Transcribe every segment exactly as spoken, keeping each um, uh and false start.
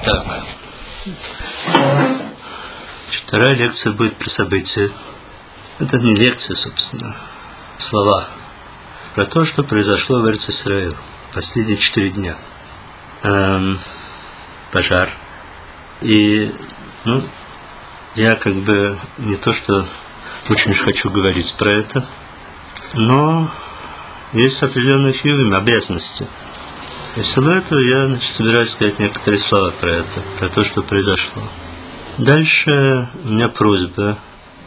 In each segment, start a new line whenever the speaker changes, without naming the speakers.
Так. Вторая лекция будет про события. Это не лекция, собственно, слова. Про то, что произошло в Эрец-Исраэль последние четыре дня. Эм, пожар. И, ну, я как бы не то, что очень уж хочу говорить про это, но есть определенные хьювим, обязанности. И в силу этого я, значит, собираюсь сказать некоторые слова про это, про то, что произошло. Дальше у меня просьба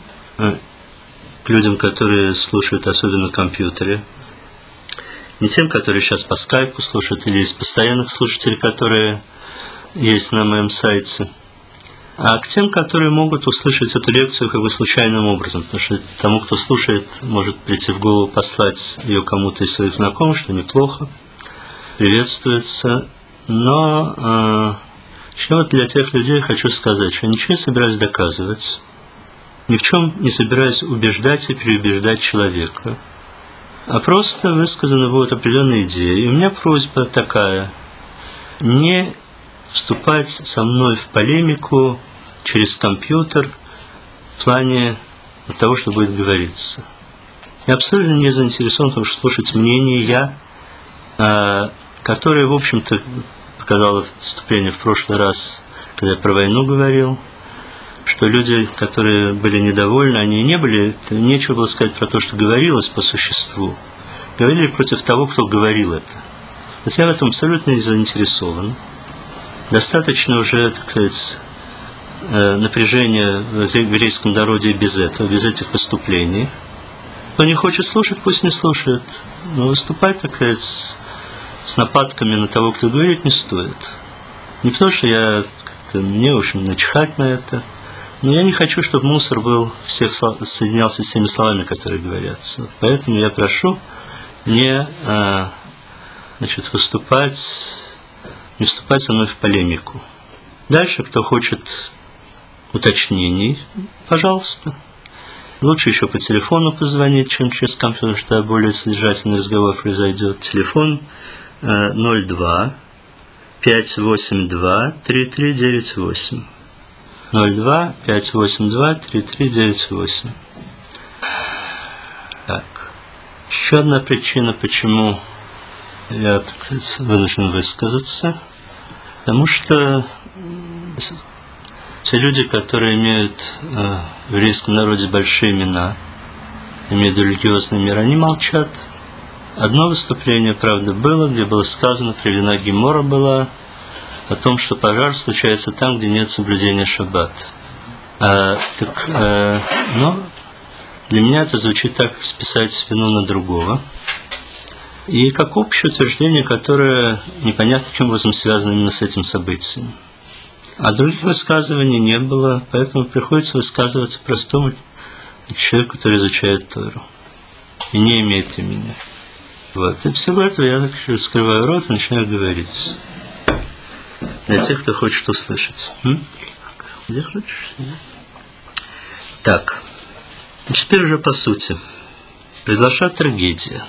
к людям, которые слушают особенно в компьютере, не тем, которые сейчас по скайпу слушают, или из постоянных слушателей, которые есть на моем сайте, а к тем, которые могут услышать эту лекцию как бы случайным образом, потому что тому, кто слушает, может прийти в голову послать ее кому-то из своих знакомых, что неплохо, приветствуется. Но э, еще вот для тех людей хочу сказать, что я ничего не собираюсь доказывать, ни в чем не собираюсь убеждать и переубеждать человека, а просто высказаны будут определенные идеи. И у меня просьба такая: не вступать со мной в полемику через компьютер в плане того, что будет говориться. Я абсолютно не заинтересован в том, чтобы слушать мнение я, которое, в общем-то, показало выступление в прошлый раз, когда я про войну говорил, что люди, которые были недовольны, они не были, нечего было сказать про то, что говорилось по существу, говорили против того, кто говорил это. Вот я в этом абсолютно не заинтересован. Достаточно уже, так сказать, напряжения в еврейском народе без этого, без этих выступлений. Кто не хочет слушать, пусть не слушает. Но выступать, так сказать, с, с нападками на того, кто говорит, не стоит. Не потому, что я как-то, мне, в общем, начихать на это, но я не хочу, чтобы мусор был, всех соединялся с теми словами, которые говорятся. Поэтому я прошу не а, значит, выступать, не вступать со мной в полемику. Дальше, кто хочет уточнений, пожалуйста. Лучше еще по телефону позвонить, чем через компьютер, что более содержательный разговор произойдет. Телефон ноль два пять восемь два три три девять восемь. ноль два пять восемь два три три девять восемь. Так. Еще одна причина, почему я, так сказать, вынужден высказаться. Потому что те люди, которые имеют э, в еврейском народе большие имена, имеют религиозный мир, они молчат. Одно выступление, правда, было, где было сказано, приведена гемора была о том, что пожар случается там, где нет соблюдения шаббата. А, так, э, но для меня это звучит так, как списать вину на другого. И как общее утверждение, которое непонятно каким образом связано именно с этим событием. А других высказываний не было, поэтому приходится высказываться простому человеку, который изучает Тору и не имеет имени. Вот. И всего этого я так раскрываю рот и начинаю говорить. Для тех, кто хочет услышать. М? Где хочешь? Так. Теперь уже по сути. Произошла трагедия.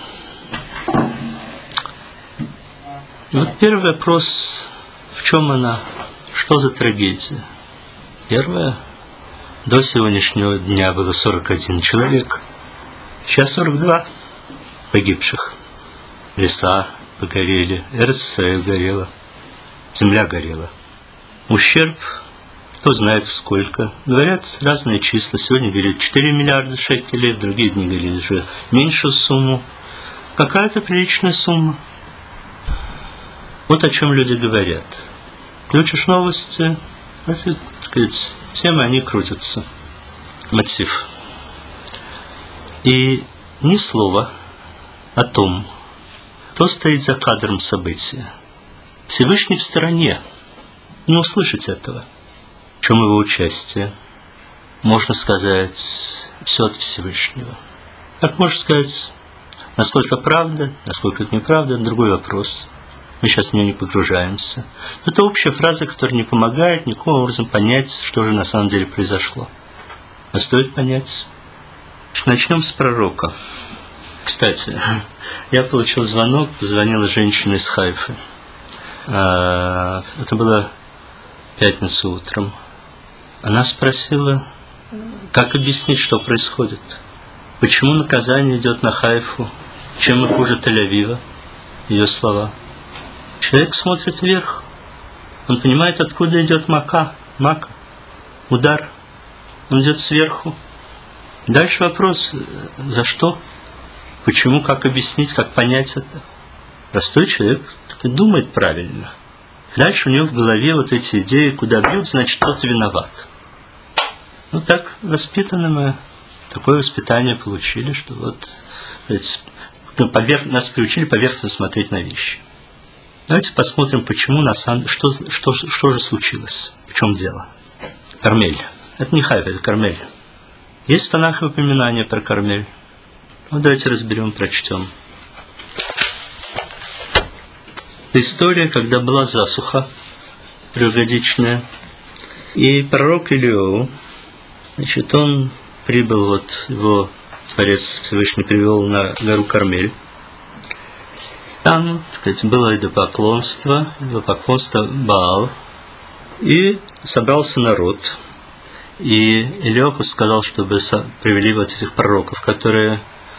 Вот первый вопрос, в чем она? Что за трагедия? Первое, до сегодняшнего дня было сорок один человек. Сейчас сорок два погибших. Леса погорели, Эрец-Исраэль горела, земля горела. Ущерб, кто знает сколько. Говорят разные числа. Сегодня говорят четыре миллиарда шекелей, в другие дни говорили уже меньшую сумму. Какая-то приличная сумма. Вот о чем люди говорят. Включишь новости, эти, так сказать, темы, они крутятся. Мотив. И ни слова о том, кто стоит за кадром события. Всевышний в стороне. Не услышать этого. В чем его участие? Можно сказать, все от Всевышнего. Как можно сказать, насколько правда, насколько это неправда, это другой вопрос. Мы сейчас в нее не погружаемся. Это общая фраза, которая не помогает никаким образом понять, что же на самом деле произошло. А стоит понять. Начнем с пророка. Кстати, я получил звонок, позвонила женщина из Хайфы. Это была пятницу утром, она спросила, как объяснить, что происходит. Почему наказание идет на Хайфу? Чем мы хуже Тель-Авива? Ее слова. Человек смотрит вверх. Он понимает, откуда идет мака, мака, удар. Он идет сверху. Дальше вопрос, за что? Почему, как объяснить, как понять это? Простой человек думает правильно. Дальше у него в голове вот эти идеи, куда бьют, значит, кто-то виноват. Ну так воспитаны мы, такое воспитание получили, что вот поверх, нас приучили поверхностно смотреть на вещи. Давайте посмотрим, почему на самом что, что, что же случилось, в чем дело. Кармель. Это не Хайфа, это Кармель. Есть в Танахе упоминание про Кармель? Ну, давайте разберем, прочтем. История, когда была засуха трехгодичная, и пророк Илиову, значит, он прибыл, вот его Творец Всевышний привел на гору Кармель. Там, так сказать, было идолопоклонство, идолопоклонство Баал, и собрался народ. И Илиоху сказал, чтобы привели вот этих пророков, которые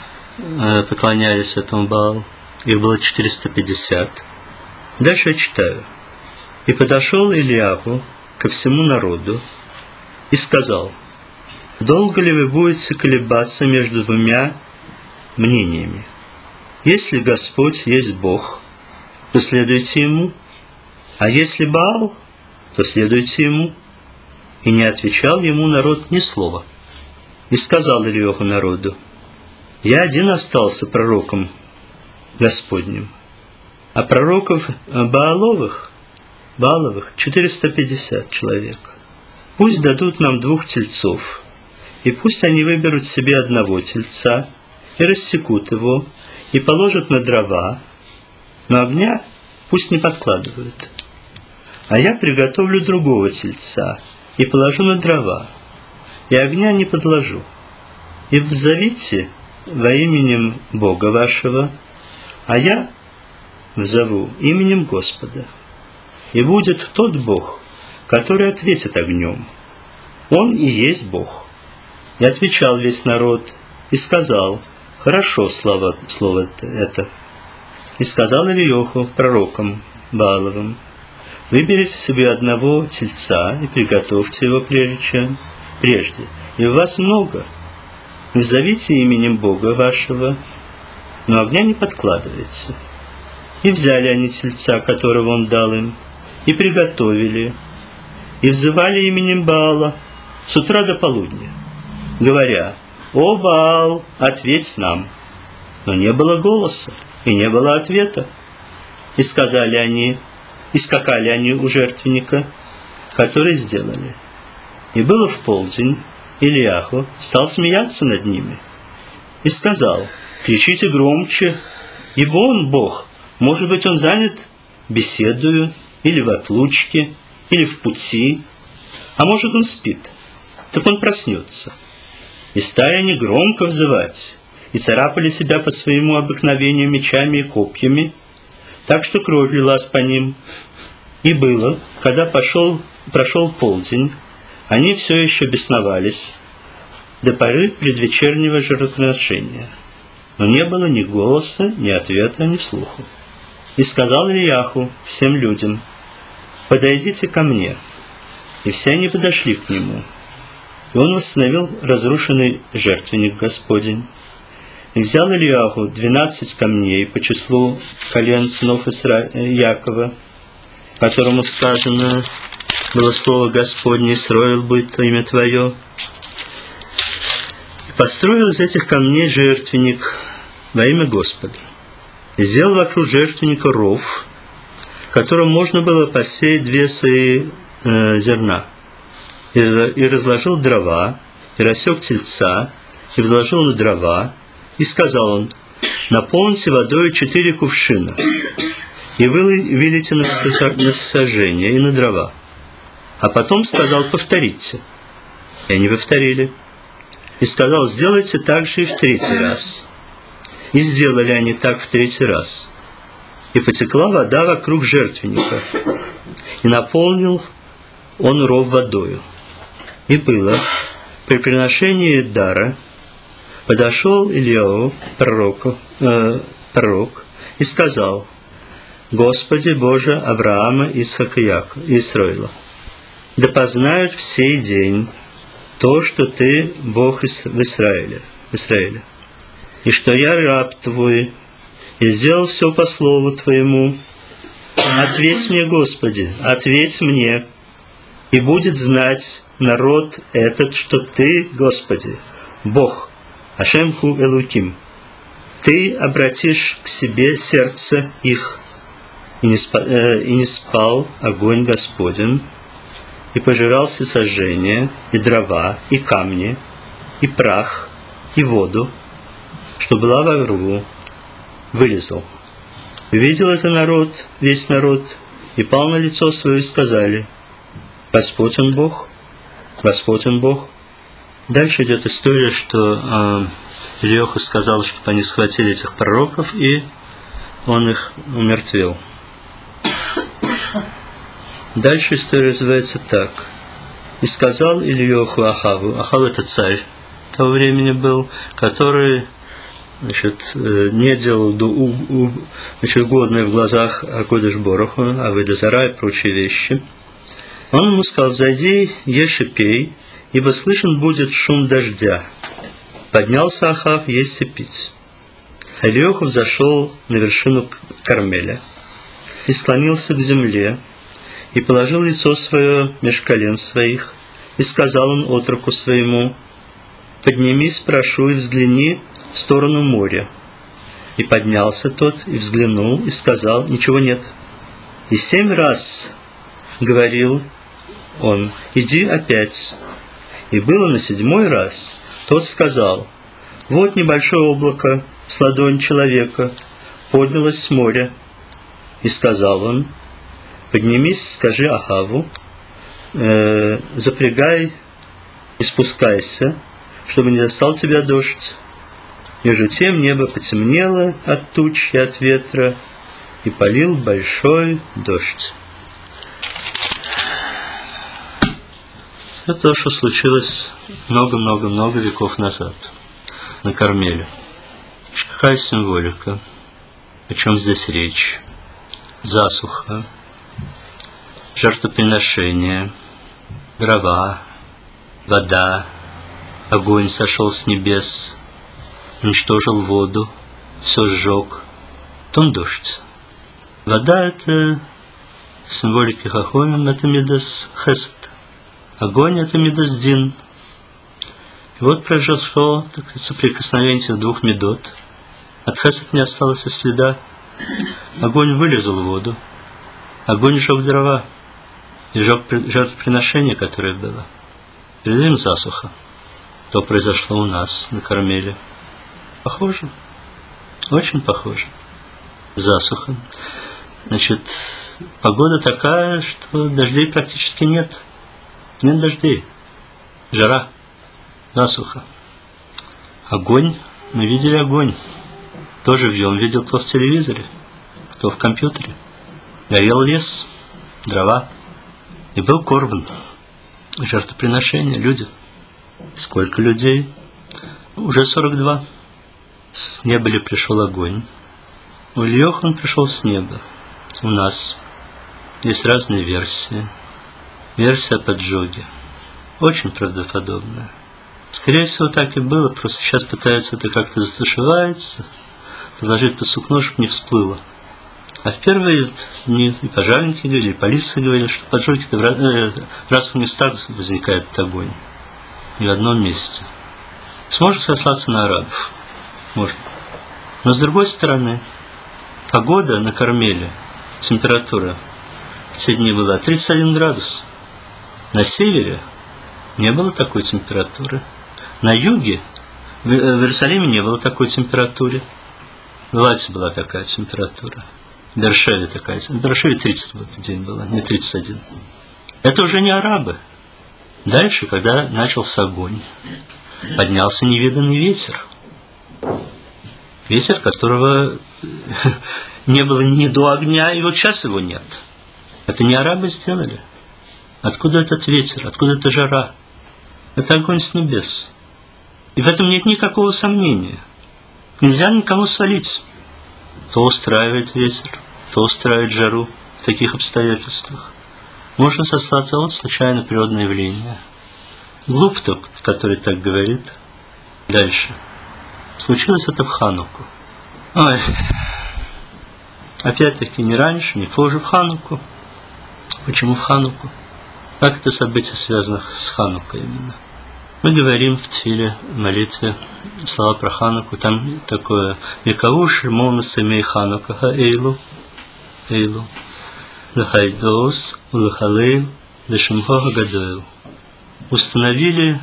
э, поклонялись этому Баалу. Их было четыреста пятьдесят. Дальше я читаю. «И подошел Илиаху ко всему народу и сказал: долго ли вы будете колебаться между двумя мнениями? Если Господь есть Бог, то следуйте Ему, а если Баал, то следуйте Ему». И не отвечал ему народ ни слова. И сказал Илиоху народу: я один остался пророком Господним, а пророков Бааловых, Бааловых четыреста пятьдесят человек. Пусть дадут нам двух тельцов, и пусть они выберут себе одного тельца, и рассекут его, и положат на дрова, но огня пусть не подкладывают. А я приготовлю другого тельца, и положу на дрова, и огня не подложу. И взовите во именем Бога вашего, а я взову именем Господа. И будет тот Бог, который ответит огнем. Он и есть Бог. И отвечал весь народ, и сказал: хорошо слово, слово это. И сказал Илиоху пророкам Бааловым: выберите себе одного тельца и приготовьте его прежде, прежде. И у вас много. Назовите именем Бога вашего, но огня не подкладывайте. И взяли они тельца, которого он дал им, и приготовили, и взывали именем Баала с утра до полудня, говоря: о Баал, ответь нам. Но не было голоса, и не было ответа. И сказали они, и скакали они у жертвенника, который сделали. И было в полдень, Илиаху стал смеяться над ними и сказал: кричите громче, ибо он Бог. Может быть, он занят беседою, или в отлучке, или в пути, а может, он спит, так он проснется. И стали они громко взывать, и царапали себя по своему обыкновению мечами и копьями, так что кровь лилась по ним. И было, когда пошел, прошел полдень, они все еще бесновались до поры предвечернего жертвоприношения, но не было ни голоса, ни ответа, ни слуху. И сказал Илиаху всем людям: подойдите ко мне. И все они подошли к нему. И он восстановил разрушенный жертвенник Господень. И взял Илиаху двенадцать камней по числу колен сынов Исра... Якова, которому сказано было слово Господне: Исроил будет имя Твое. И построил из этих камней жертвенник во имя Господа. И сделал вокруг жертвенника ров, в котором можно было посеять две сои э, зерна. И, и разложил дрова, и рассек тельца, и вложил на дрова, и сказал он: наполните водой четыре кувшина, и вылейте на сожжение и на дрова. А потом сказал: повторите. И они повторили. И сказал: сделайте так же и в третий раз. И сделали они так в третий раз. И потекла вода вокруг жертвенника. И наполнил он ров водою. И было, при приношении дара подошел Ильяу, пророку, э, пророк, и сказал: Господи Боже Авраама, Исаака и Исраила, да познают в сей день то, что Ты Бог в Израиле, в Израиле, и что я раб Твой, и сделал все по слову Твоему. Ответь мне, Господи, ответь мне, и будет знать народ этот, что Ты, Господи, Бог, Ашем ху Элуким. Ты обратишь к себе сердце их, и не, спа, э, и не спал огонь Господень, и пожирал все сожжения, и дрова, и камни, и прах, и воду, что была во рву, вылезал. Видел это народ, весь народ, и пал на лицо свое, и сказали: Господь он Бог, Господь он Бог. Дальше идет история, что э, Ильёху сказал, чтобы они схватили этих пророков, и он их умертвил. Дальше история называется так. И сказал Ильёху Ахаву, Ахав это царь того времени был, который, значит, не делал значит, угодное в глазах Акодыш Бороху, Авойда Зара и прочие вещи. Он ему сказал: зайди, ешь и пей, ибо слышен будет шум дождя. Поднялся Ахав есть и пить. Ильёху взошел на вершину Кармеля и склонился к земле, и положил лицо свое меж колен своих, и сказал он отроку своему: поднимись, прошу, и взгляни в сторону моря. И поднялся тот, и взглянул, и сказал: ничего нет. И семь раз говорил он: иди опять. И было на седьмой раз, тот сказал: вот небольшое облако с ладонь человека поднялось с моря. И сказал он: поднимись, скажи Ахаву, э, запрягай и спускайся, чтобы не застал тебя дождь. Между тем небо потемнело от туч и от ветра, и полил большой дождь. Это то, что случилось много-много-много веков назад на Кармеле. Какая символика? О чем здесь речь? Засуха, жертвоприношение, дрова, вода, огонь сошел с небес, уничтожил воду, все сжег, потом дождь. Вода — это в символике Хахомим, это Мидас Хесед. Огонь — это Мидас Дин. И вот произошло так сказать, соприкосновение этих двух медот. От Хесед не осталось и следа. Огонь вылезал в воду. Огонь сжег дрова. И сжег жертвоприношение, которое было. Перед ним засуха. То произошло у нас на Кармеле. Похоже. Очень похоже. Засуха. Значит, погода такая, что дождей практически нет. Нет дождей. Жара. Засуха. Огонь. Мы видели огонь. Кто живьем видел, кто в телевизоре, кто в компьютере. Горел лес, дрова. И был корбан. Жертвоприношение, люди. Сколько людей? Уже сорок два. С неба ли пришел огонь? У Ильёху он пришел с неба. У нас есть разные версии. Версия о поджоге. Очень правдоподобная. Скорее всего, так и было. Просто сейчас пытаются это как-то застушевать, подложить под сукно, чтобы не всплыло. А в первые дни и пожарники говорили, и полиция говорила, что поджоги в разных местах возникает огонь. Не в одном месте. Сможет сослаться на арабов? Можно. Но с другой стороны, погода на Кармеле, температура в те дни была тридцать один градус. На севере не было такой температуры. На юге, в Иерусалиме не было такой температуры. В Лате была такая температура. В Бершеве такая температура. В Бершеве тридцать в этот день было, не тридцать один. Это уже не арабы. Дальше, когда начался огонь, поднялся невиданный ветер. Ветер, которого не было ни до огня, и вот сейчас его нет. Это не арабы сделали. Откуда этот ветер? Откуда эта жара? Это огонь с небес. И в этом нет никакого сомнения. Нельзя никому свалить. То устраивает ветер, то устраивает жару в таких обстоятельствах. Можно сослаться вот случайно природное явление. Глуп тот, который так говорит. Дальше. Случилось это в Хануку. Ой. Опять-таки не раньше, не позже, в Хануку. Почему в Хануку? Как это событие связано с Ханукой именно? Мы говорим в тфиле, в молитве, слова про Хануку. Там такое «Векауш мон семей Ханука хаэйлу, эйлу, лахайдос, улахалейл, лешимхо хагадойл». Установили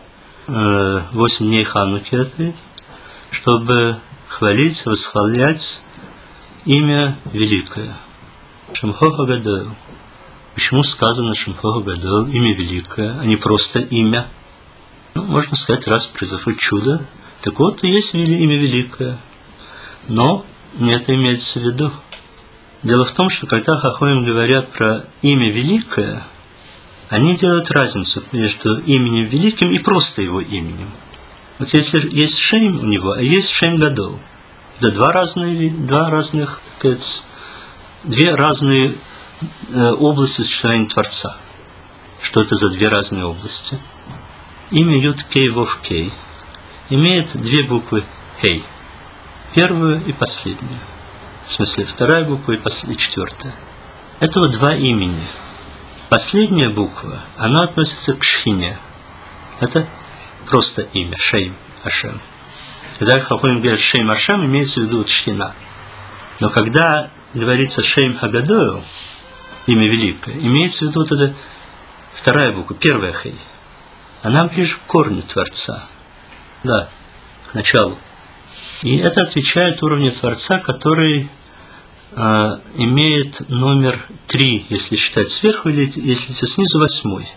э, восемь дней Хануки этой, чтобы хвалить, восхвалять имя великое. Шимхо хагадойл. Почему сказано Шимхо хагадойл, имя великое, а не просто имя? Ну, можно сказать, раз произошло чудо, так вот и есть имя великое. Но не это имеется в виду. Дело в том, что когда хахамим говорят про имя великое, они делают разницу между именем великим и просто его именем. Вот если есть Шейм у него, а есть Шейм Гадол, это два разные, два разных, так сказать, две разные э, области существования Творца. Что это за две разные области? Имя Юд Кей Вов Кей имеет две буквы Хей. Первую и последнюю. В смысле, вторая буква и, пос... и четвертая. Это вот два имени. Последняя буква, она относится к Шхине. Это просто имя, Шейм Ашем. Когда хахамим говорят Шейм Ашем, имеется в виду вот Шхина. Но когда говорится Шейм Хагадойл, имя великое, имеется в виду вот эта вторая буква, первая Хей. Она ближе к корню Творца. Да, к началу. И это отвечает уровню Творца, который э, имеет номер три, если считать сверху, или если снизу восьмой.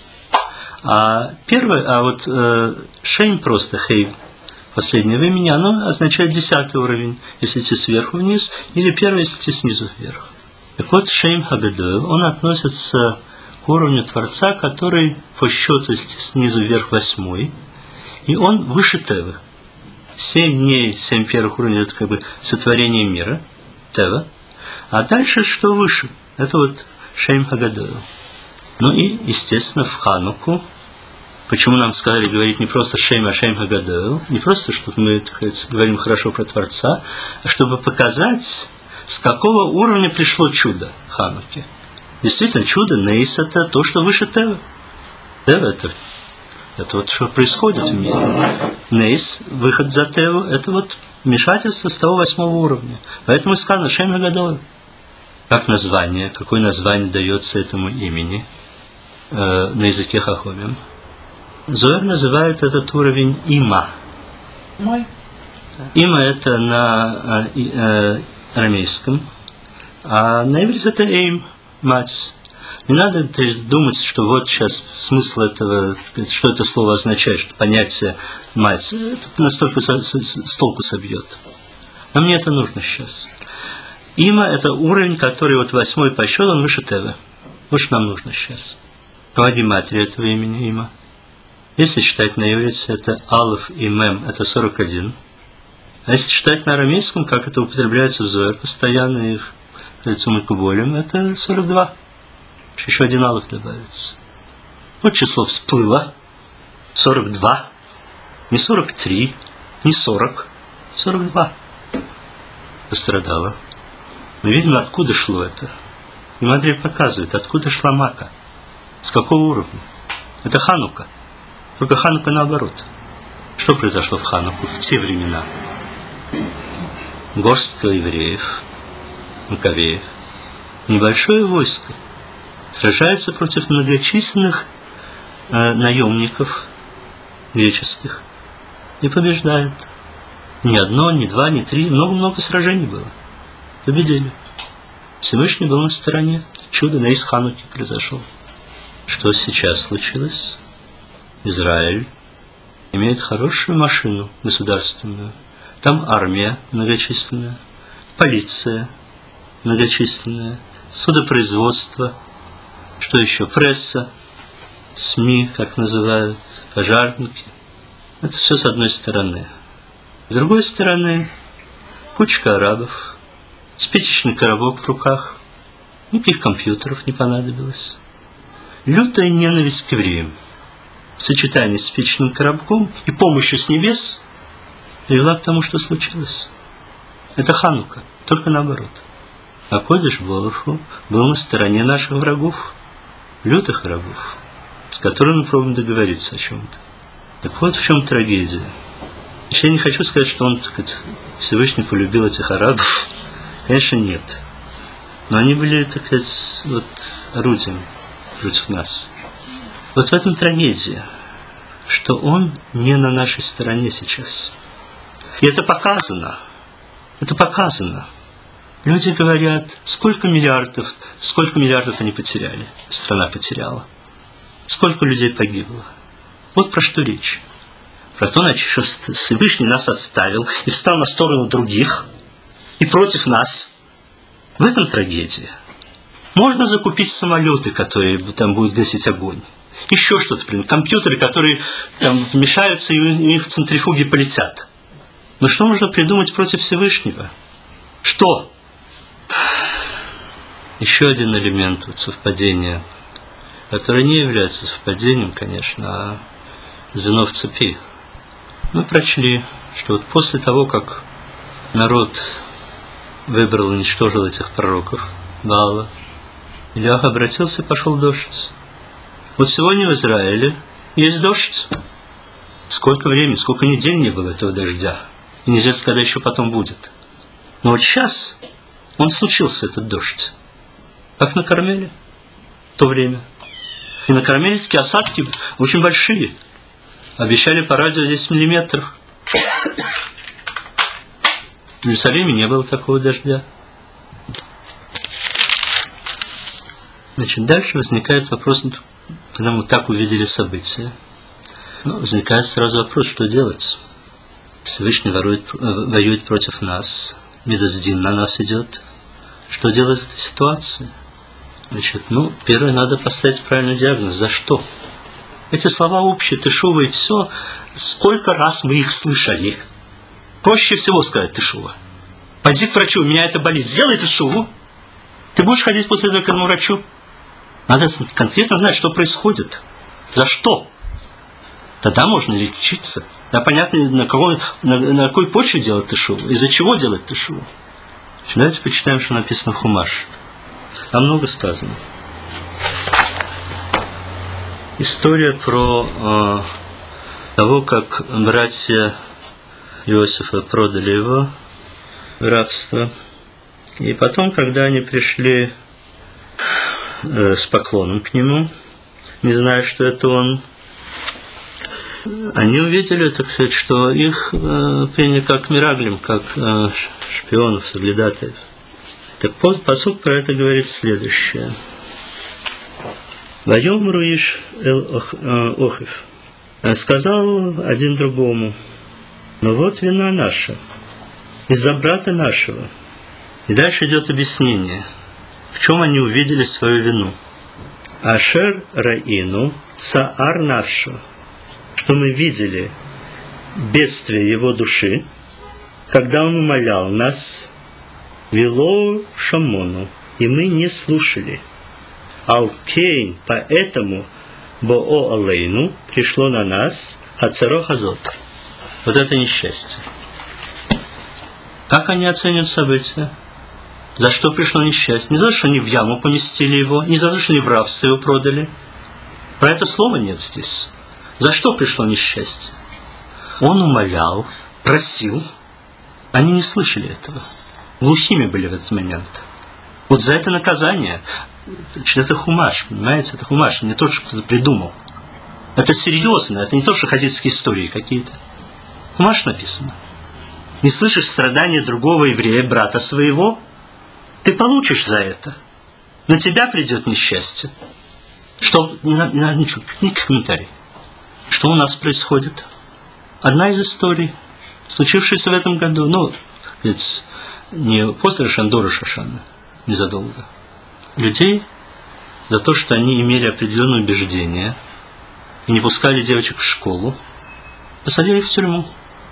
А первое, а вот э, Шейм просто Хей последнего имени, оно означает десятый уровень, если идти сверху вниз, или первый, если идти снизу вверх. Так вот, Шейм Хагадойл, он относится к уровню Творца, который по счету снизу вверх восьмой, и он выше Тевы. Семь дней, семь первых уровней, это как бы сотворение мира, Тева. А дальше что выше? Это вот Шейм Хагадойл. Ну и, естественно, в Хануку, почему нам сказали говорить не просто Шейм, а Шейм Хагадойл, не просто, чтобы мы, так сказать, говорим хорошо про Творца, а чтобы показать, с какого уровня пришло чудо Хануки. Действительно, чудо, нейс, это то, что выше Тева. Тева это, это вот что происходит в мире. Нейс, выход за Теву, это вот вмешательство с того восьмого уровня. Поэтому сказано Шейм Хагадойл. Как название, какое название дается этому имени э, на языке хахамим? Зоэр называет этот уровень Има.
Мой.
Има это на э, э, арамейском, а на иврите это Эйм. Мать. Не надо думать, что вот сейчас смысл этого, что это слово означает, что понятие мать, это настолько с, с, с толку собьет. Но мне это нужно сейчас. Има – это уровень, который вот восьмой по счету, он выше Тевы. Вот что нам нужно сейчас. Помоги матери этого имени Има. Если читать на иврите, это Алеф и Мем, это сорок один. А если читать на арамейском, как это употребляется в Зоэр постоянно, их Макуболем, это сорок два. Еще один алеф добавится. Вот число всплыло. сорок два. Не сорок три, не сорок. сорок два. Пострадало. Мы видим, откуда шло это. И Мадрей показывает, откуда шла Мака. С какого уровня. Это Ханука. Только Ханука наоборот. Что произошло в Хануку в те времена? Горстка евреев, Маковеев, небольшое войско сражается против многочисленных э, наемников греческих и побеждает. Ни одно, ни два, ни три, много-много сражений было. Победили. Всевышний был на стороне. Чудо на Исхануке произошло. Что сейчас случилось? Израиль имеет хорошую машину государственную. Там армия многочисленная, полиция многочисленное, судопроизводство, Что еще? Пресса, СМИ, как называют, пожарники. Это все с одной стороны. С другой стороны, кучка арабов, спичечный коробок в руках, никаких компьютеров не понадобилось. Лютая ненависть к евреям в сочетании с спичечным коробком и помощью с небес привела к тому, что случилось. Это Ханука, только наоборот. А Кодеш Боруху был на стороне наших врагов, лютых врагов, с которыми мы пробуем договориться о чем-то. Так вот в чем трагедия. Я не хочу сказать, что он, так сказать, Всевышний полюбил этих арабов. Конечно, нет. Но они были, так сказать, вот, орудием против нас. Вот в этом трагедия, что он не на нашей стороне сейчас. И это показано. Это показано. Люди говорят, сколько миллиардов, сколько миллиардов они потеряли, страна потеряла. Сколько людей погибло. Вот про что речь. Про то, значит, что Всевышний нас отставил и встал на сторону других и против нас. В этом трагедия. Можно закупить самолеты, которые там будут гасить огонь. Еще что-то, например, компьютеры, которые там вмешаются и у них в центрифуге полетят. Но что можно придумать против Всевышнего? Что? Еще один элемент вот совпадения, который не является совпадением, конечно, а звено в цепи. Мы прочли, что вот после того, как народ выбрал и уничтожил этих пророков Баала, Ильях обратился и пошел дождь. Вот сегодня в Израиле есть дождь. Сколько времени, сколько недель не было этого дождя. И неизвестно, когда еще потом будет. Но вот сейчас он случился, этот дождь. Как на Кармеле в то время. И на Кармеле такие осадки очень большие. Обещали по радио десять миллиметров. В Иерусалиме не было такого дождя. Значит, дальше возникает вопрос, когда мы так увидели события. Ну, возникает сразу вопрос, что делать. Всевышний ворует, воюет против нас. Медоздин на нас идет. Что делать в этой ситуации? Значит, ну, первое, надо поставить правильный диагноз. За что? Эти слова общие, тешува и все, сколько раз мы их слышали. Проще всего сказать тешува. Пойди к врачу, у меня это болит, сделай тешуву. Ты будешь ходить после этого к этому врачу? Надо конкретно знать, что происходит. За что? Тогда можно лечиться. Да, понятно, на, кого, на, на какой почве делать тешуву, из-за чего делать тешуву. Давайте почитаем, что написано в Хумаш. Там много сказано. История про э, того, как братья Иосифа продали его в рабство. И потом, когда они пришли э, с поклоном к нему, не зная, что это он, они увидели, так сказать, что их э, приняли как мираглим, как э, шпионов, соглядатаев. Так вот, пасук про это говорит следующее. «Вайом руиш эл охев». Сказал один другому: «Но вот вина наша, из-за брата нашего». И дальше идет объяснение, в чем они увидели свою вину. «Ашер раину цаар навшу», что мы видели бедствие его души, когда он умолял нас, «Вилоу шамону», и мы не слушали. «Алкейн», поэтому «Боо алейну», пришло на нас «Хацаро хазот». Вот это несчастье. Как они оценят события? За что пришло несчастье? Не за то, что они в яму поместили его, не за то, что они в рабство его продали. Про это слова нет здесь. За что пришло несчастье? Он умолял, просил. Они не слышали этого. Глухими были в этот момент. Вот за это наказание. Это хумаш, понимаете? Это хумаш, не то, что кто-то придумал. Это серьезно, это не то, что хасидские истории какие-то. Хумаш написано. Не слышишь страдания другого еврея, брата своего, ты получишь за это. На тебя придет несчастье. Что? Не надо, не надо ничего, никаких комментариев. Что у нас происходит? Одна из историй, случившаяся в этом году, ну, ведь не после Шандора Шашана, незадолго. Людей за то, что они имели определенные убеждения и не пускали девочек в школу, посадили их в тюрьму.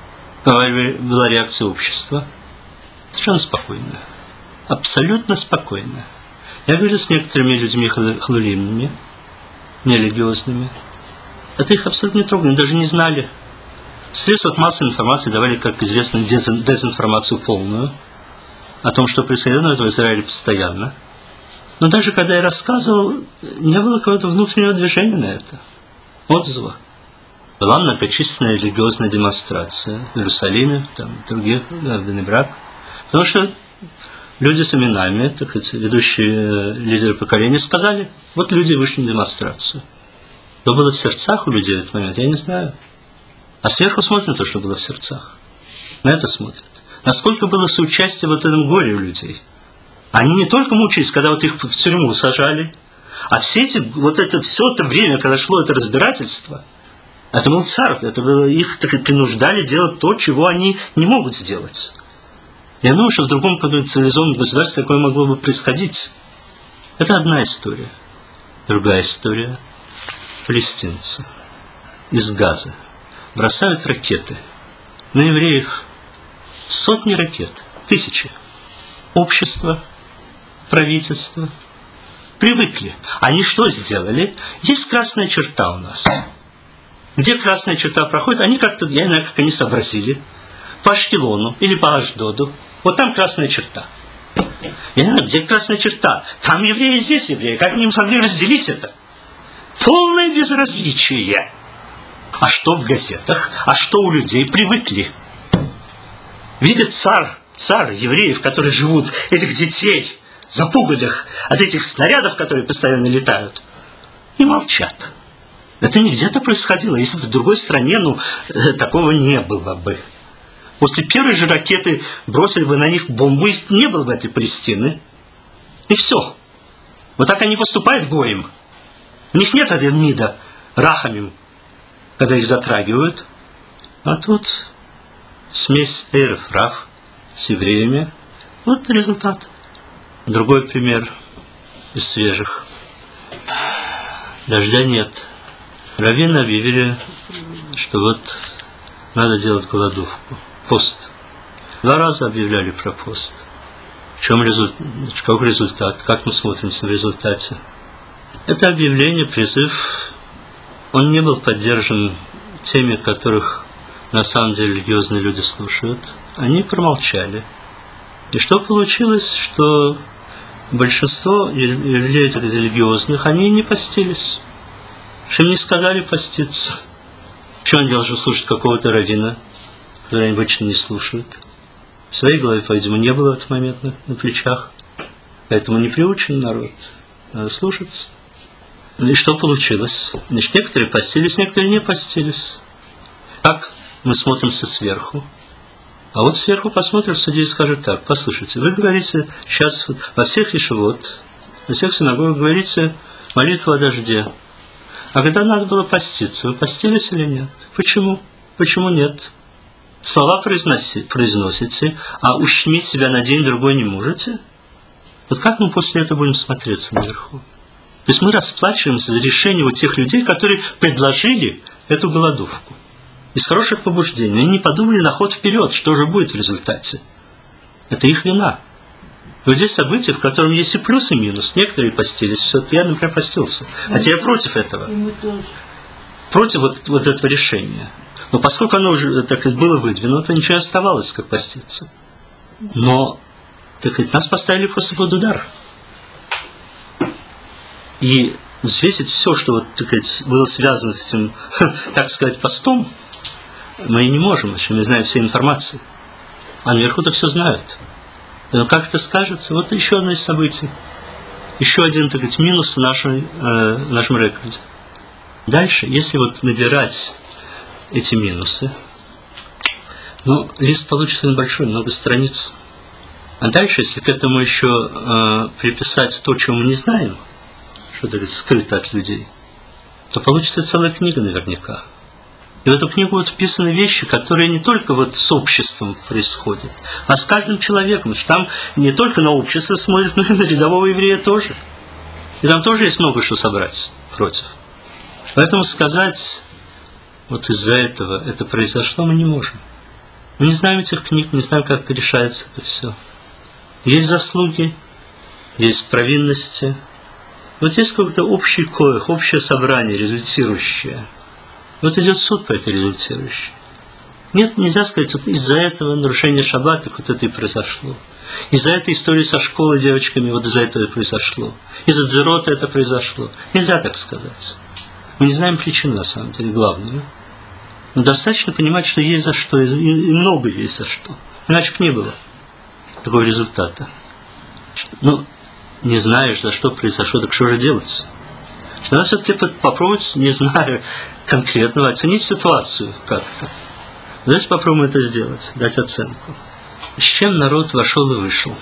Была реакция общества. Совершенно спокойная. Абсолютно спокойная. Я говорил с некоторыми людьми халилимными, нерелигиозными. Это их абсолютно не трогало, они даже не знали. В средствах массовой информации давали, как известно, дезинформацию полную о том, что происходило в Израиле постоянно. Но даже когда я рассказывал, не было какого-то внутреннего движения на это, отзыва. Была многочисленная религиозная демонстрация в Иерусалиме, там, других, да, в Бней-Брак. Потому что люди с именами, так сказать, ведущие лидеры поколения, сказали, вот люди вышли на демонстрацию. Что было в сердцах у людей в этот момент, я не знаю. А сверху смотрят на то, что было в сердцах. На это смотрят. Насколько было соучастие в этом горе у людей. Они не только мучились, когда вот их в тюрьму сажали, а все эти, вот это все это время, когда шло это разбирательство, это был царь, это было, их так, принуждали делать то, чего они не могут сделать. Я думаю, что в другом цивилизованном государстве такое могло бы происходить. Это одна история. Другая история. Палестинцы из Газы бросают ракеты. На евреев сотни ракет, тысячи. Общество, правительство привыкли. Они что сделали? Есть красная черта у нас. Где красная черта проходит, они как-то, я не знаю, как они сообразили, по Ашкелону или по Ашдоду. Вот там красная черта. Я не знаю, где красная черта. Там евреи, здесь евреи. Как они смогли разделить это? Полное безразличие. А что в газетах? А что у людей привыкли? Видят царь, царь евреев, которые живут, этих детей, запуганных от этих снарядов, которые постоянно летают, и молчат. Это не где-то происходило. Если бы в другой стране, ну, такого не было бы. После первой же ракеты бросили бы на них бомбу, и не было бы этой Палестины. И все. Вот так они поступают гоем. У них нет этого МИДа, рахамим, когда их затрагивают. А тут смесь эйров, рах с евреями. Вот результат. Другой пример из свежих. Дождя нет. Раввины объявили, что вот надо делать голодовку. Пост. Два раза объявляли про пост. В чем результат? Какой результат? Как мы смотримся в результате? Это объявление, призыв, он не был поддержан теми, которых на самом деле религиозные люди слушают. Они промолчали. И что получилось? Что большинство религиозных, они не постились. Что им не сказали поститься. Почему они должны слушать какого-то раввина, который они обычно не слушают? В своей голове, по-видимому, не было в этот момент на, на плечах. Поэтому не приучен народ. Надо слушаться. И что получилось? Значит, некоторые постились, некоторые не постились. Как мы смотримся сверху? А вот сверху посмотрят судьи и скажут так: послушайте, вы говорите сейчас во всех ешивот, во всех синагогах говорите молитву о дожде. А когда надо было поститься, вы постились или нет? Почему? Почему нет? Слова произносите, а ущемить себя на день-другой не можете? Вот как мы после этого будем смотреться наверху? То есть мы расплачиваемся за решение вот тех людей, которые предложили эту голодовку. Из хороших побуждений. Они не подумали на ход вперед, что же будет в результате. Это их вина. Вот здесь событие, в котором есть и плюс, и минус. Некоторые постились. Все-таки я, например, постился. Хотя я против этого. Против вот, вот этого решения. Но поскольку оно уже так было выдвинуто, ничего не оставалось, как поститься. Но так сказать, нас поставили просто под удар. И взвесить все, что вот, так сказать, было связано с этим, так сказать, постом, мы и не можем, еще не знаем всей информации. А наверху-то все знают. Но как это скажется? Вот еще одно из событий. Еще один, так сказать, минус в нашем, э, в нашем рекорде. Дальше, если вот набирать эти минусы, ну, лист получится небольшой, много страниц. А дальше, если к этому еще э, приписать то, чего мы не знаем, что, так сказать, скрыто от людей, то получится целая книга наверняка. И в эту книгу вот вписаны вещи, которые не только вот с обществом происходят, а с каждым человеком. Что там не только на общество смотрят, но и на рядового еврея тоже. И там тоже есть много что собрать против. Поэтому сказать, вот из-за этого это произошло, мы не можем. Мы не знаем этих книг, не знаем, как решается это все. Есть заслуги, есть провинности. Вот есть какой-то общий коих, общее собрание, результирующее. Вот идет суд по этой результирующей. Нет, нельзя сказать, вот из-за этого нарушения шаббата вот это и произошло. Из-за этой истории со школой девочками вот из-за этого и произошло. Из-за дзерота это произошло. Нельзя так сказать. Мы не знаем причину, на самом деле, главную. Но достаточно понимать, что есть за что, и много есть за что. Иначе бы не было такого результата. Ну, не знаешь, за что произошло, так что же делать? Надо все-таки попробовать, не знаю, конкретно оценить ситуацию как-то. Давайте попробуем это сделать, дать оценку. С чем народ вошел и вышел?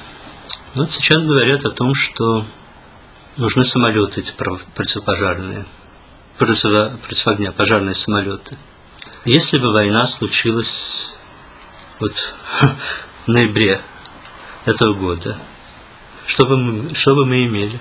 Вот сейчас говорят о том, что нужны самолеты эти противопожарные, противогня, пожарные самолеты. Если бы война случилась вот в ноябре этого года, что бы мы, что бы мы имели?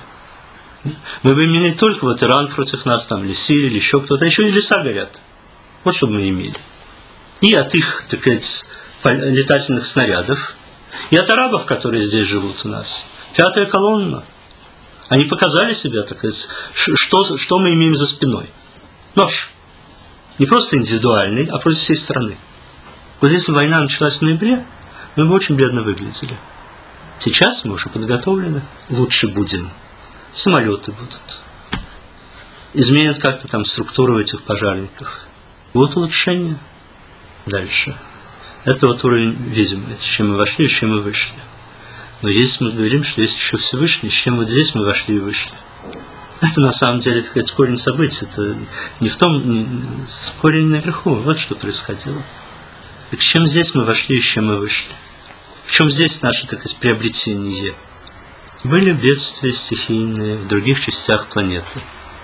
Мы бы имели только вот Иран против нас, там, или Сирия, или еще кто-то, еще и леса горят. Вот что бы мы имели. И от их, так сказать, летательных снарядов, и от арабов, которые здесь живут у нас. Пятая колонна. Они показали себя, так сказать, что, что мы имеем за спиной. Нож. Не просто индивидуальный, а против всей страны. Вот если война началась в ноябре, мы бы очень бледно выглядели. Сейчас мы уже подготовлены, лучше будем. Самолеты будут. Изменят как-то там структуру этих пожарников. Будут улучшения. Дальше. Это вот уровень видимый, с чем мы вошли и с чем мы вышли. Но если мы говорим, что есть еще Всевышний, с чем вот здесь мы вошли и вышли. Это на самом деле, так сказать, корень событий. Это не в том, не, корень наверху. Вот что происходило. Так с чем здесь мы вошли и с чем мы вышли? В чем здесь наше, так сказать, приобретение? Были бедствия стихийные в других частях планеты.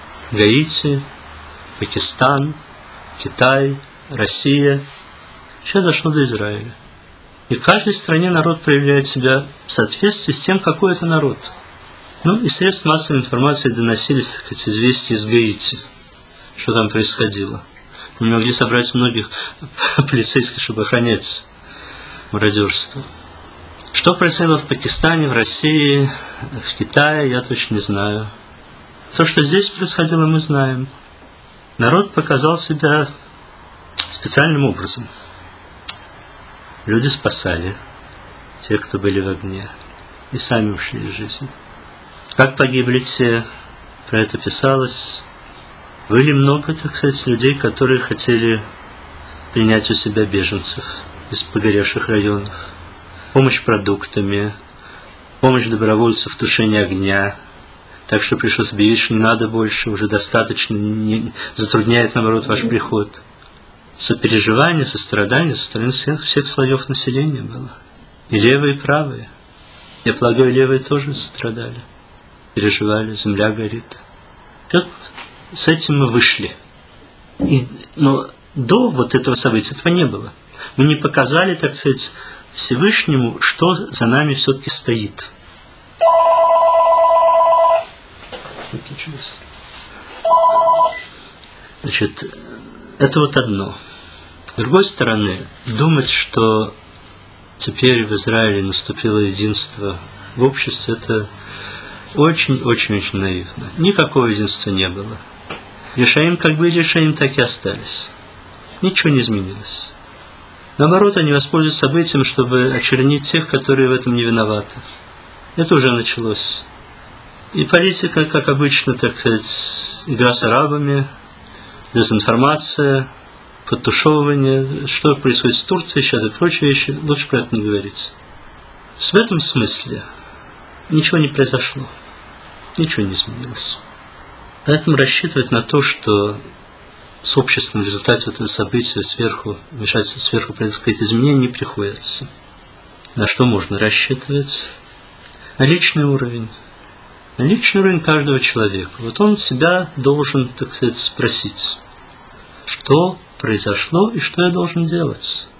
Гаити, Пакистан, Китай, Россия. Сейчас дошло до Израиля. И в каждой стране народ проявляет себя в соответствии с тем, какой это народ. Ну, и средства массовой информации доносились, так сказать, известия из Гаити, что там происходило. Не могли собрать многих полицейских, чтобы охранять мародерство. Что происходило в Пакистане, в России, в Китае, я точно не знаю. То, что здесь происходило, мы знаем. Народ показал себя специальным образом. Люди спасали те, кто были в огне, и сами ушли из жизни. Как погибли те, про это писалось. Были много, так сказать, людей, которые хотели принять у себя беженцев из погоревших районов. Помощь продуктами, помощь добровольцев в тушении огня. Так что пришлось объявить, что не надо больше, уже достаточно, не затрудняет, наоборот, ваш приход. Сопереживание, сострадание со стороны всех, всех слоев населения было. И левые, и правые. Я полагаю, левые тоже страдали. Переживали, земля горит. Как с этим мы вышли. И, но до вот этого события этого не было. Мы не показали, так сказать, Всевышнему, что за нами все-таки стоит. Значит, это вот одно. С другой стороны, думать, что теперь в Израиле наступило единство в обществе, это очень-очень-очень наивно. Никакого единства не было. Решаим как были решаим, так и остались. Ничего не изменилось. Наоборот, они воспользуются событием, чтобы очернить тех, которые в этом не виноваты. Это уже началось. И политика, как обычно, так сказать, игра с арабами, дезинформация, подтушевывание, что происходит с Турцией сейчас и прочие вещи, лучше про это не говорить. В этом смысле ничего не произошло, ничего не изменилось. Поэтому рассчитывать на то, что с обществом в результате этого события сверху, вмешательства сверху произойдут какие-то изменения, не приходится. На что можно рассчитывать? На личный уровень. На личный уровень каждого человека. Вот он себя должен, так сказать, спросить, что произошло и что я должен делать.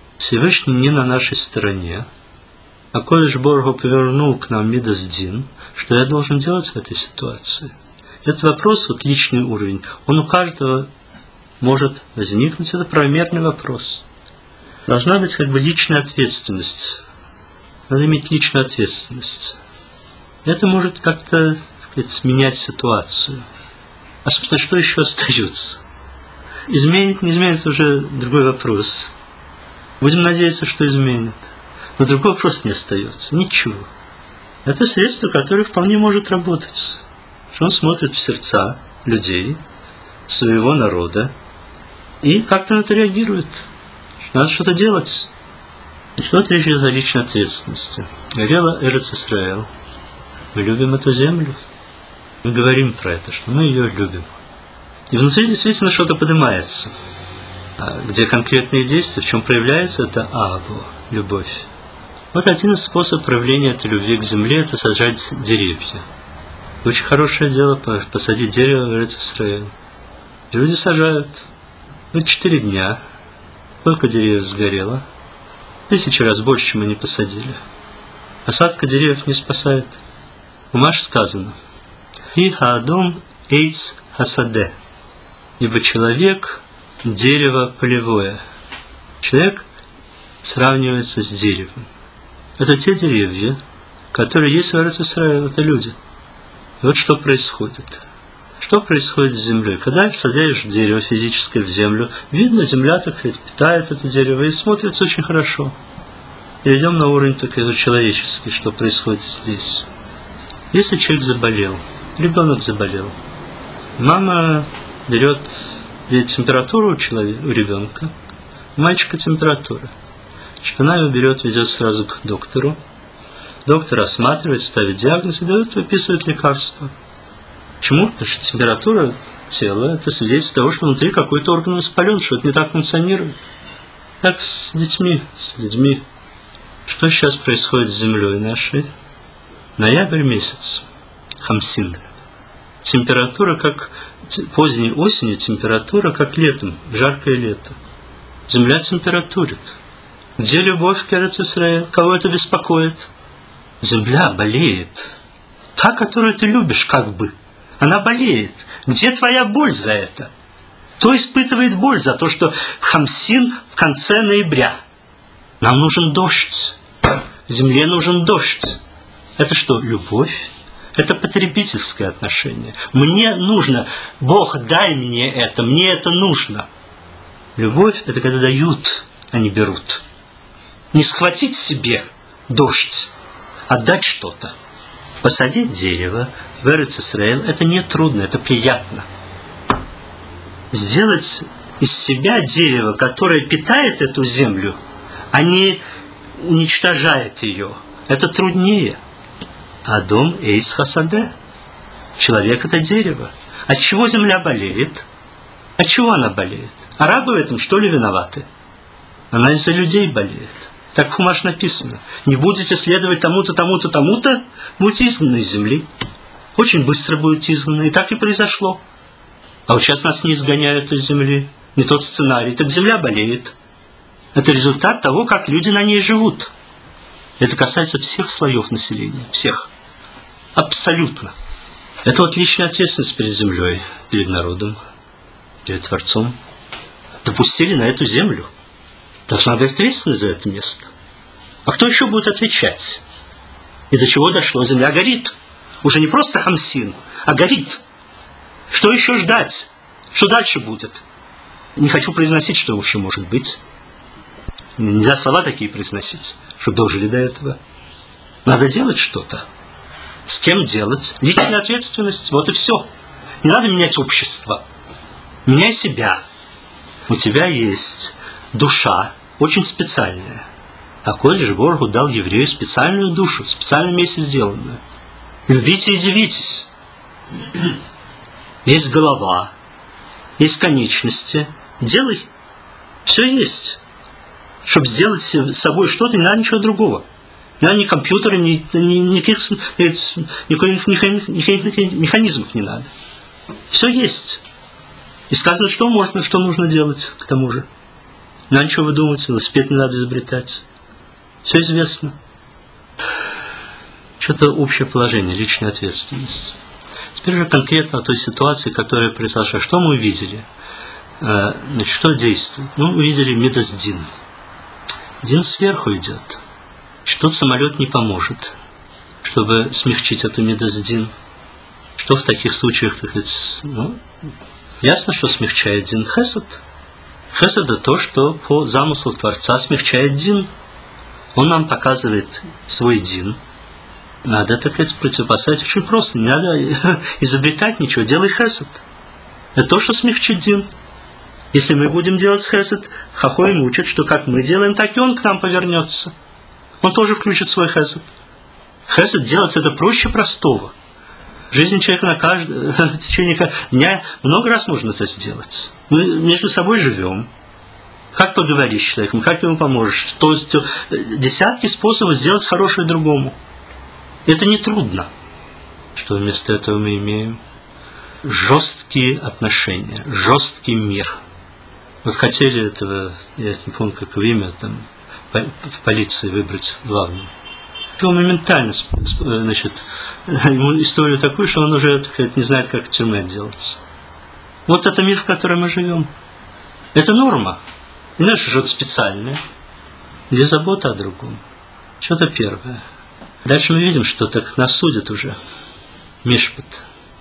Всевышний не на нашей стороне. А Кодеш Боргу повернул к нам Мидас Дин, Что я должен делать в этой ситуации? Этот вопрос, вот личный уровень, он у каждого может возникнуть. Это правомерный вопрос. Должна быть как бы личная ответственность. Надо иметь личную ответственность. Это может как-то, так сказать, менять ситуацию. А, собственно, что еще остается? Изменит, не изменит, уже другой вопрос. Будем надеяться, что изменит. Но другой вопрос не остается. Ничего. Это средство, которое вполне может работать. Что он смотрит в сердца людей, своего народа, и как-то на это реагирует. Надо что-то делать. И что вот речь идет о личной ответственности. Горела Эрец Исраэль. Мы любим эту землю. Мы говорим про это, что мы ее любим. И внутри действительно что-то поднимается. А где конкретные действия, в чем проявляется, это аву, любовь. Вот один из способов проявления этой любви к земле – это сажать деревья. Очень хорошее дело посадить дерево в Эрец Исраэль. Люди сажают. Вот четыре дня. Сколько деревьев сгорело? Тысячи раз больше, чем они посадили. Посадка деревьев не спасает. У Маш сказано: «И хаадом эйц хасаде», ибо человек – дерево полевое. Человек сравнивается с деревом. Это те деревья, которые есть в Эрец Исраэль, это люди. И вот что происходит. Что происходит с землей? Когда садишь дерево физическое в землю, видно, земля, так сказать, питает это дерево и смотрится очень хорошо. Перейдем на уровень такой человеческий, что происходит здесь. Если человек заболел, ребенок заболел, мама берет температуру у человека, у ребенка, у мальчика температура. Что она его берет, ведет сразу к доктору. Доктор осматривает, ставит диагноз и дает, выписывает лекарство. Почему? Потому что температура тела – это свидетельство того, что внутри какой-то орган воспален, что это не так функционирует. Так с детьми, с людьми. Что сейчас происходит с землей нашей? Ноябрь месяц. Хамсин. Температура, как поздней осенью, температура, как летом, жаркое лето. Земля температурит. Где любовь к Эрец Исраэль? Кого это беспокоит? Земля болеет. Та, которую ты любишь, как бы. Она болеет. Где твоя боль за это? Кто испытывает боль за то, что Хамсин в конце ноября? Нам нужен дождь. Земле нужен дождь. Это что, любовь? Это потребительское отношение. Мне нужно. Бог, дай мне это. Мне это нужно. Любовь – это когда дают, а не берут. Не схватить себе дождь, а дать что-то. Посадить дерево в Эрец Исраэль – это не трудно, это приятно. Сделать из себя дерево, которое питает эту землю, а не уничтожает ее, это труднее. Адом эйс хасаде. Человек – это дерево. От чего земля болеет? От чего она болеет? Арабы в этом, что ли, виноваты? Она из-за людей болеет. Так в Хумаш написано: не будете следовать тому-то, тому-то, тому-то, будете изгнаны из земли. Очень быстро будете изгнаны. И так и произошло. А вот сейчас нас не изгоняют из земли. Не тот сценарий. Так земля болеет. Это результат того, как люди на ней живут. Это касается всех слоев населения. Всех. Абсолютно. Это вот личная ответственность перед землей, перед народом, перед Творцом. Допустили на эту землю. Должна быть ответственность за это место. А кто еще будет отвечать? И до чего дошло? Земля горит. Уже не просто Хамсин, а горит. Что еще ждать? Что дальше будет? Не хочу произносить, что еще может быть. Нельзя слова такие произносить, чтобы дожили до этого. Надо делать что-то. С кем делать? Личная ответственность. Вот и все. Не надо менять общество. Меняй себя. У тебя есть душа, очень специальная. А Коль Богу дал еврею специальную душу, в специальном месте сделанную. Любите и дивитесь. Есть голова, есть конечности. Делай. Все есть. Чтобы сделать с собой что-то, не надо ничего другого. Не надо ни компьютера, ни, ни, никаких, никаких механизмов не надо. Все есть. И сказано, что можно, что нужно делать к тому же. Не надо ничего выдумывать, велосипед не надо изобретать. Все известно. что-то общее положение, личная ответственность. Теперь же конкретно о той ситуации, которая произошла. Что мы увидели? Значит, что действует? Мы увидели Мидас Дин. Дин сверху идет. Что самолет не поможет, чтобы смягчить эту Мидас Дин. Что в таких случаях, так сказать, ну, ясно, что смягчает Дин Хесед. Хесед – это то, что по замыслу Творца смягчает Дин. Он нам показывает свой Дин. Надо, так сказать, противопоставить очень просто. Не надо изобретать ничего. Делай Хесед. Это то, что смягчит Дин. Если мы будем делать Хесед, Хахоим учат, что как мы делаем, так и он к нам повернется. Он тоже включит свой Хесед. Хесед делать это проще простого. В жизни человека на каждый, в течение дня много раз можно это сделать. Мы между собой живем. Как поговорить с человеком, как ему поможешь. То есть десятки способов сделать хорошее другому. Это не трудно. Что вместо этого мы имеем? Жесткие отношения, жесткий мир. Вот хотели этого, я не помню, как имя там, в полиции выбрать главным. Он моментально, значит, ему историю такую, что он уже, так сказать, не знает, как в тюрьме делаться. Вот это мир, в котором мы живем. Это норма. Не наше что-то специальное. Для заботы о другом. Что-то первое. Дальше мы видим, что так нас судят уже. Мишпат.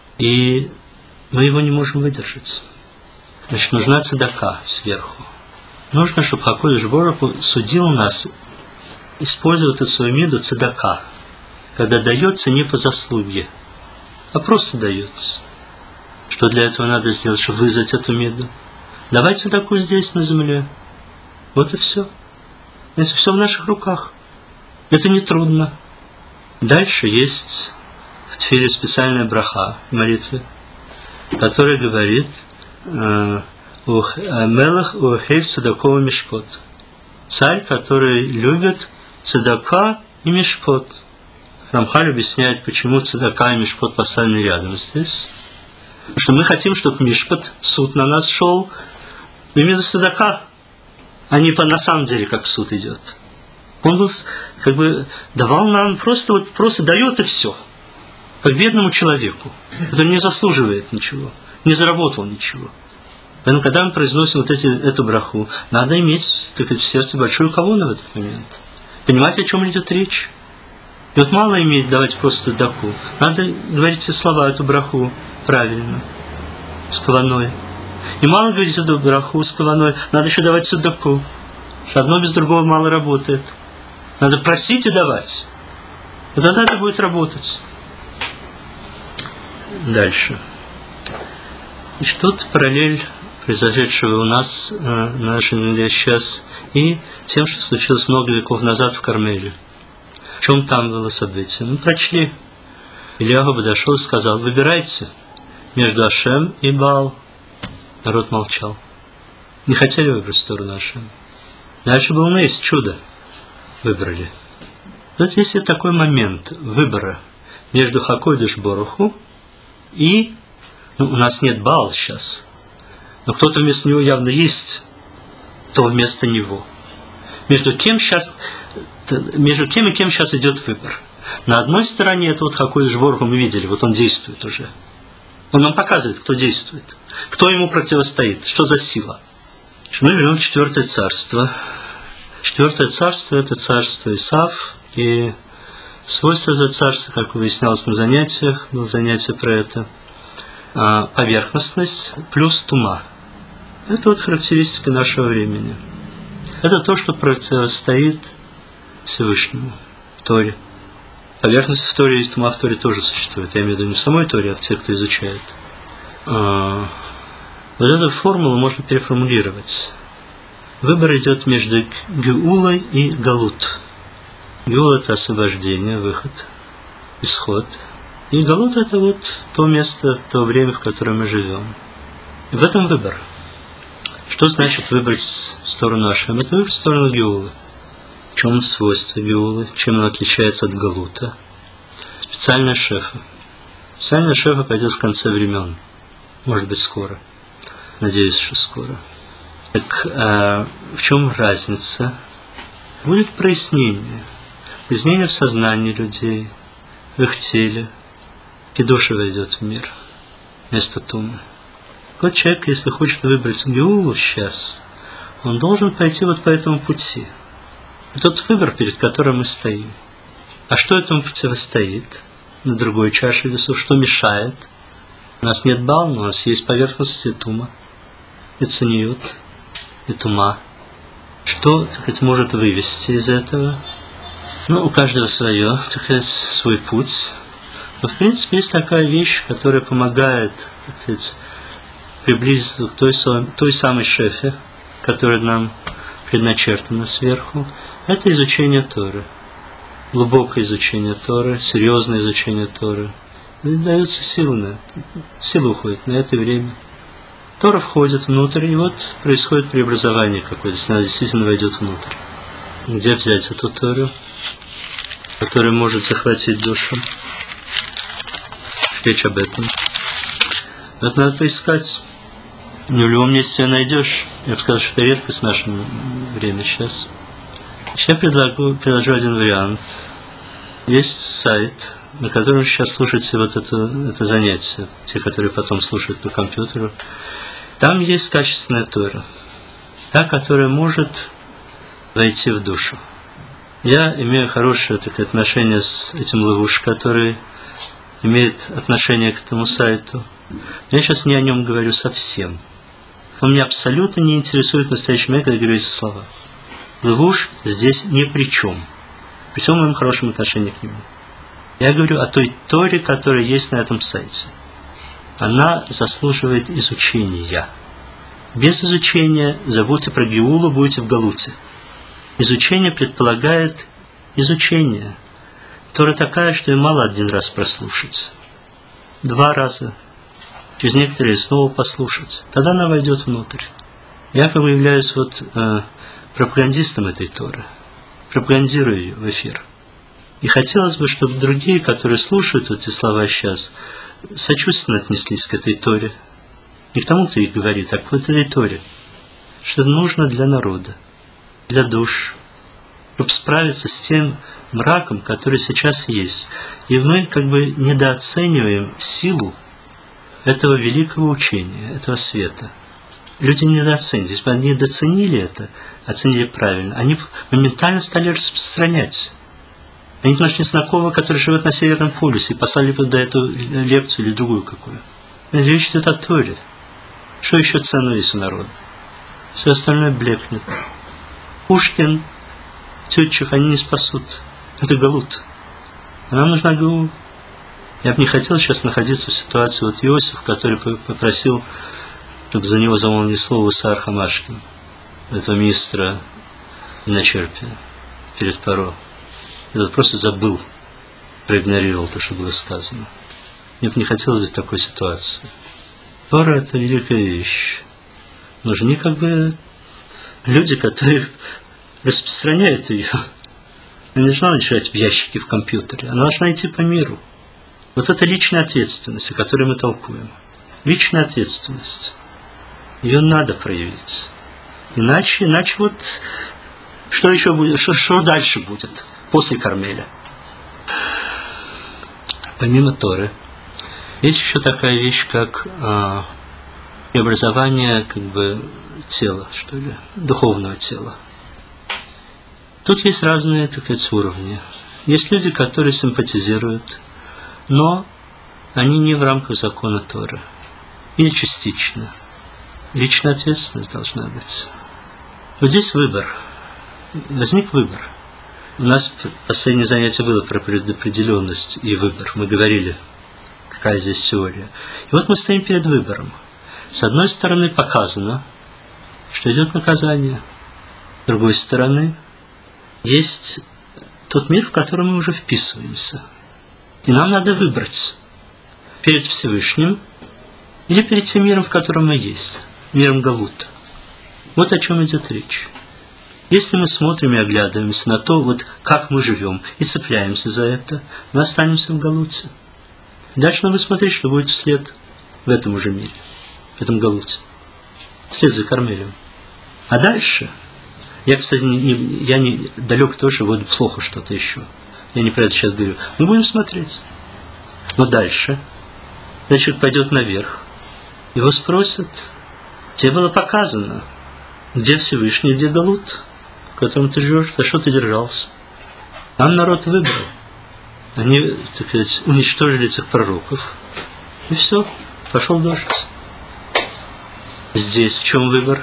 И мы его не можем выдержать. Значит, нужна цедака сверху. Нужно, чтобы Хакодыш Борух Ху судил нас, используя эту свою миду цедака, когда дается не по заслуге, а просто дается. Что для этого надо сделать, чтобы вызвать эту миду? Давай цедаку здесь, на земле. Вот и все. Это все в наших руках. Это не трудно. Дальше есть в Тфиле специальная браха в молитве, которая говорит «Мелах ухейв цедакова мишпот». Царь, который любит цедака и мишпот. Рамхаль объясняет, почему цедака и мишпот поставлены рядом здесь. Потому что мы хотим, чтобы мишпот, суд на нас шел именно цедака, а не по, на самом деле, как суд идет. Он был, как бы, давал нам просто, вот, просто дает и все. Как бедному человеку, который не заслуживает ничего, не заработал ничего. Поэтому, когда мы произносим вот эти, эту браху, надо иметь, так сказать, в сердце большую кавону в этот момент. Понимаете, о чем идет речь? И вот мало иметь давать просто даку. Надо говорить все слова, эту браху правильно, с каваной. И мало говорить эту браху с каваной, надо еще давать цедаку. Одно без другого мало работает. Надо просить и давать. И тогда это будет работать. Дальше. И что-то параллель произошедшего у нас э, на нашей земле сейчас и тем, что случилось много веков назад в Кармеле. В чем там было событие? Мы прочли. Ильяху подошел и сказал: выбирайте между Ашем и Баал. Народ молчал. Не хотели выбрать сторону Ашем. Дальше был Нейс, чудо. Выбрали. Вот здесь есть такой момент выбора между Хакодыш Борух Ху и, ну, у нас нет Баал сейчас, но кто-то вместо него явно есть, то вместо него. Между кем сейчас, между кем и кем сейчас идет выбор? На одной стороне это вот Хакодыш Борух Ху мы видели, вот он действует уже. Он нам показывает, кто действует, кто ему противостоит, что за сила. Мы живем в четвертое царство. Четвертое царство – это царство Исав, и свойство этого царства, как выяснялось на занятиях, было занятие про это, поверхностность плюс тума. Это вот характеристика нашего времени. Это то, что противостоит Всевышнему в Торе. Поверхность в Торе и тума в Торе тоже существует. Я имею в виду не в самой Торе, а в тех, кто изучает. Вот эту формулу можно переформулировать. Выбор идет между Геулой и Галут. Геула – это освобождение, выход, исход. И Галут – это вот то место, то время, в котором мы живем. И в этом выбор. Что значит выбрать сторону Ашем? Это выбрать сторону Геулы. В чем свойство Геулы? Чем она отличается от Галута? Специальная шефа. Специальная шефа пойдет в конце времен. Может быть, скоро. Надеюсь, что скоро. Так, а в чем разница? Будет прояснение. Прояснение в сознании людей. в их теле, кидуша войдет в мир вместо тумы. Вот человек, если хочет выбрать геулу сейчас, он должен пойти вот по этому пути. И тот выбор, перед которым мы стоим. А что этому противостоит на другой чаше весов? Что мешает? У нас нет бална, у нас есть поверхность и тума, и цаниют, и тума. Что, так сказать, может вывести из этого? Ну, у каждого свое, так сказать, свой путь. Но, в принципе, есть такая вещь, которая помогает, так сказать, приблизиться к той, той самой шефе, которая нам предначертана сверху. Это изучение Торы. Глубокое изучение Торы, серьезное изучение Торы. И даются силы на это. Силы уходят на это время. Тора входит внутрь, и вот происходит преобразование какое-то, если она действительно войдет внутрь. Где взять эту Тору, которая может захватить душу? Речь об этом. Это надо поискать. Не в любом месте ее найдешь. Я бы сказал, что это редкость в наше время сейчас. Я предлагаю, предложу один вариант. Есть сайт, на котором сейчас слушаете вот это, это занятие, те, которые потом слушают по компьютеру. Там есть качественная Тора, та, которая может войти в душу. Я имею хорошее такое отношение с этим Левуш, который имеет отношение к этому сайту. Я сейчас не о нем говорю совсем. Он меня абсолютно не интересует в настоящий момент, когда я говорю эти слова. Левуш здесь ни при чем. При всем моем хорошем отношении к нему. Я говорю о той Торе, которая есть на этом сайте. Она заслуживает изучения. Без изучения забудьте про Геулу, будете в Галуте. Изучение предполагает изучение. Тора такая, что ее мало один раз прослушать. Два раза. Через некоторые снова послушать. Тогда она войдет внутрь. Я как бы являюсь вот э, пропагандистом этой Торы. Пропагандирую ее в эфир. И хотелось бы, чтобы другие, которые слушают эти слова сейчас, сочувственно отнеслись к этой Торе. Не к тому, кто их говорит, а к вот этой Торе. Что это нужно для народа, для душ, чтобы справиться с тем мраком, который сейчас есть. И мы как бы недооцениваем силу этого великого учения, этого света. Люди недооценили. Если бы они недооценили это, оценили правильно, они моментально стали распространять. Они нашли знакомого, который живет на Северном полюсе, и послали бы до эту лекцию или другую какую. Речь идет о Торе. Что еще ценного есть у народа? Все остальное блекнет. Пушкин, Тютчев, они не спасут. Это галут. А нам нужна гаула. Я бы не хотел сейчас находиться в ситуации вот Иосиф, который попросил, чтобы за него замолвили слово Исаар Хамашкин, этого министра виночерпия, перед Паро. Я просто забыл, проигнорировал то, что было сказано. Мне бы не хотелось быть в такой ситуации. Тора – это великая вещь. Нужны как бы люди, которые распространяют ее. Она не должна лежать в ящике в компьютере. Она должна идти по миру. Вот это личная ответственность, о которой мы толкуем. Личная ответственность. Ее надо проявить. Иначе, иначе вот что еще будет, что, что дальше будет после Кармеля? Помимо Торы, есть еще такая вещь, как а, преобразование как бы тела, что ли, духовного тела. Тут есть разные, так сказать, уровни. Есть люди, которые симпатизируют, но они не в рамках закона Торы. Или частично. Личная ответственность должна быть. Вот здесь выбор. Возник выбор. У нас последнее занятие было про предопределенность и выбор. Мы говорили, какая здесь теория. И вот мы стоим перед выбором. С одной стороны показано, что идет наказание. С другой стороны, есть тот мир, в который мы уже вписываемся. И нам надо выбрать перед Всевышним или перед тем миром, в котором мы есть, миром Галута. Вот о чем идет речь. Если мы смотрим и оглядываемся на то, вот как мы живем, и цепляемся за это, мы останемся в Галуте. Дальше надо смотреть, что будет вслед в этом уже мире, в этом Галуте, вслед за Кармелем. А дальше, я, кстати, не, не, я не далек тоже, вот плохо что-то еще. Я не про это сейчас говорю. Мы будем смотреть. Но дальше, когда человек пойдет наверх, его спросят, тебе было показано, где Всевышний, где Галут, в котором ты живешь, за что ты держался. Нам народ выбрал. Они, так сказать, уничтожили этих пророков. И все, пошел дождь. Здесь в чем выбор?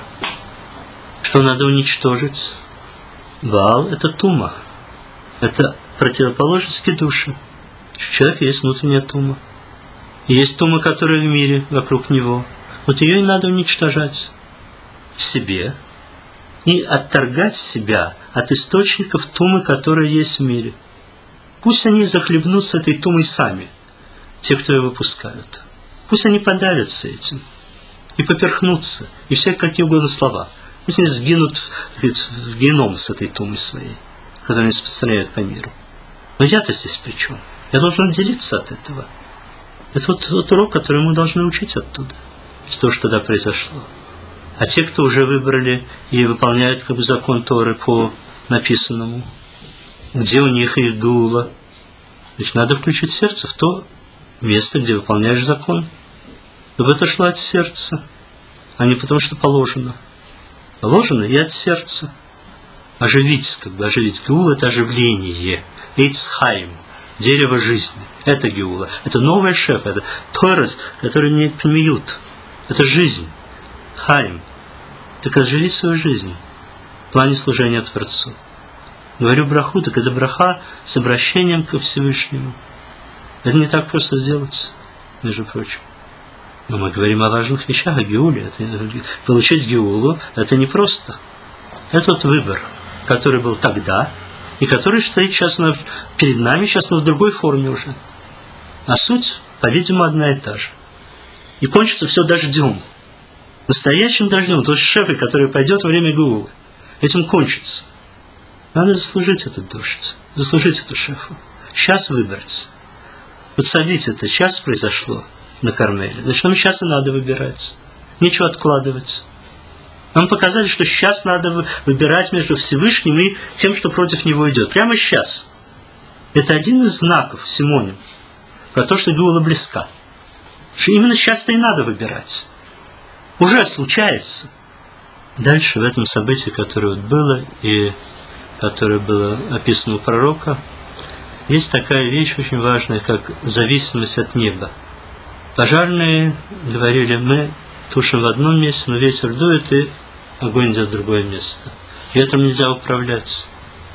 Что надо уничтожить? Ваал – это тума. Это противоположность кедуши. У человека есть внутренняя тума. И есть тума, которая в мире, вокруг него. Вот ее и надо уничтожать в себе и отторгать себя от источников тумы, которые есть в мире. Пусть они захлебнутся этой тумой сами, те, кто ее выпускают. Пусть они подавятся этим и поперхнутся, и все какие угодно слова. Пусть они сгинут в геном с этой тумой своей, которую они распространяют по миру. Но я-то здесь при чем? Я должен отделиться от этого. Это вот тот урок, который мы должны учить оттуда, с того, что тогда произошло. А те, кто уже выбрали и выполняют как бы закон Торы по написанному, где у них их гула, значит, надо включить сердце в то место, где выполняешь закон, чтобы это шло от сердца, а не потому, что положено. Положено и от сердца. Оживить, как бы оживить. Геула – это оживление. Эйцхайм, дерево жизни. Это геула. Это новая шефа. Это Торет, который не пнеют. Это жизнь. Хайм. Так оживить свою жизнь в плане служения Творцу. Говорю браху, так это браха с обращением ко Всевышнему. Это не так просто сделать, между прочим. Но мы говорим о важных вещах, о геуле. Это, получить геулу – это непросто. Это тот выбор, который был тогда, и который стоит сейчас на, перед нами, сейчас но в другой форме уже. А суть, по-видимому, одна и та же. И кончится все дождем. Настоящим дождем, то есть шефой, который пойдет во время геулы. Этим кончится. Надо заслужить этот дождь, заслужить эту шефу. Сейчас выбраться. Подсолить это, сейчас произошло на Кармеле. Значит, нам сейчас и надо выбирать. Нечего откладывать. Нам показали, что сейчас надо выбирать между Всевышним и тем, что против него идет. Прямо сейчас. Это один из знаков Симоним про то, что геула близка. Что именно сейчас-то и надо выбирать. Уже случается. Дальше в этом событии, которое вот было и которое было описано у пророка, есть такая вещь очень важная, как зависимость от неба. Пожарные говорили, мы тушим в одном месте, но ветер дует, и огонь идет в другое место. Ветром нельзя управлять.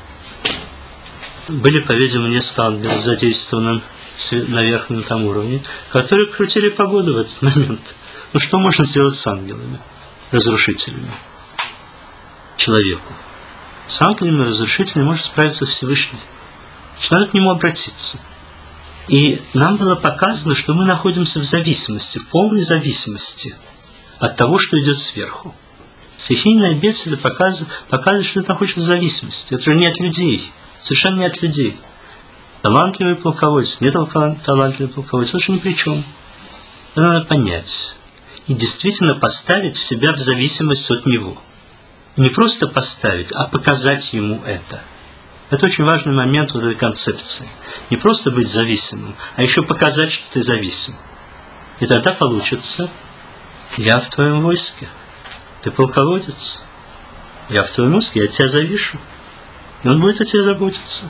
Были, по-видимому, несколько ангелов задействованы на верхнем там уровне, которые крутили погоду в этот момент. Ну что можно сделать с ангелами, разрушителями, человеку? С ангелами разрушителями может справиться Всевышний. Надо к нему обратиться. И нам было показано, что мы находимся в зависимости, в полной зависимости от того, что идет сверху. Стихийные обетели показывают, показывают, что ты находишься в зависимости. Это же не от людей, совершенно не от людей. Талантливый полководец, нет талантливый полководец, это же ни при чем. Это надо понять. И действительно поставить в себя в зависимость от него. Не просто поставить, а показать ему это. Это очень важный момент вот этой концепции. Не просто быть зависимым, а еще показать, что ты зависим. И тогда получится: я в твоем войске, ты полководец, я в твоем войске, я от тебя завишу. И он будет о тебе заботиться.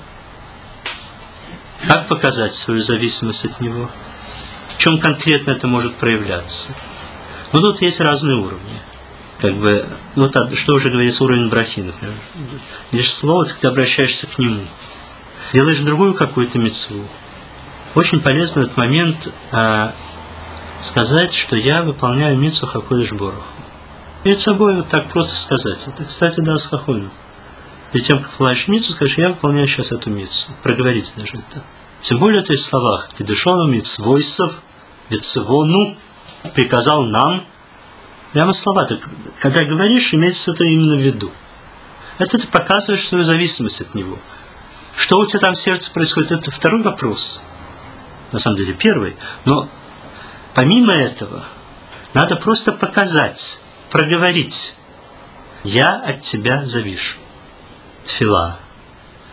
Как показать свою зависимость от него? В чем конкретно это может проявляться? Ну, тут есть разные уровни. Как бы, ну, так, что уже говорится, уровень брахи, например. Лишь слово, ты обращаешься к нему. Делаешь другую какую-то мицву. Очень полезно в этот момент а, сказать, что я выполняю мицву хакодеш боруху. Перед собой вот так просто сказать. Это, кстати, да, с хахоном. Перед тем, как выполняешь мицву, скажешь, я выполняю сейчас эту мицву. Проговорить даже это. Тем более, то есть в словах. Кедушону мицвойсов, вицевону, приказал нам. Прямо слова. Так, когда говоришь, имеется это именно в виду. Это ты показываешь свою зависимость от него. Что у тебя там в сердце происходит, это второй вопрос. На самом деле первый. Но помимо этого, надо просто показать, проговорить. Я от тебя завишу. Тфила.